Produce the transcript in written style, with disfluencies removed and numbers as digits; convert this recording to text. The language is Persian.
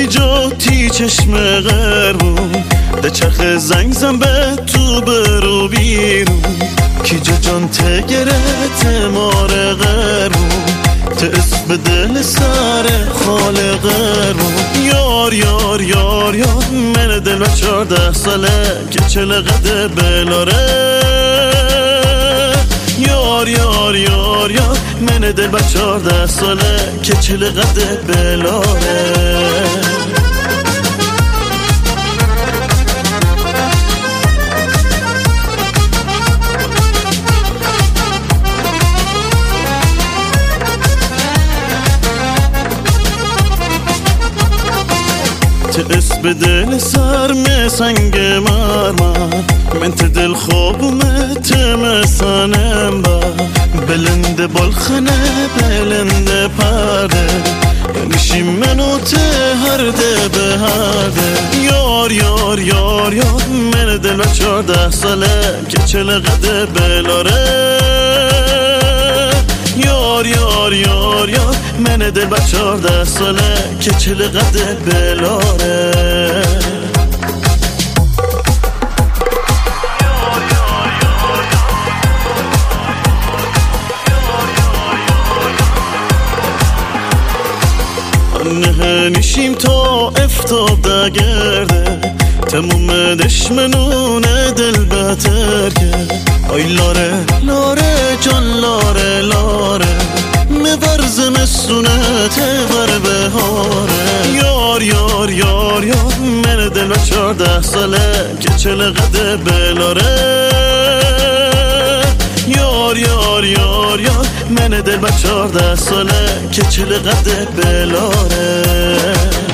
جاتی چشم قربون ده چرخ زنگ زن به تو برو بیرون کی جان تگرت مار قربون اسم دل سر خال قربون یار یار یار یار من دل و 14 ساله که چلقده بلاره یار یار یار یار من دل و 14 ساله که چلقده بلاره اسم دل سر می سنگ مرمر من دل خوابم تمسانم با بلند بالخنه بلند پرده نشیم منو تهرده به هرده یار یار یار یار من دل و 14 ساله که چلقده بلاره یار یار یار یار من دل و 14 ساله که چلقده بلاره نه نشیم تا افتاب دگرده تموم دشمنون دل بتر که آی لاره لاره جان لاره لاره مبرز مسونت بر بهاره یار یار یار یار من دل و 14 ساله که چلقده بلاره یار یار یار یار من دل و 14 ساله که چلقده بلاره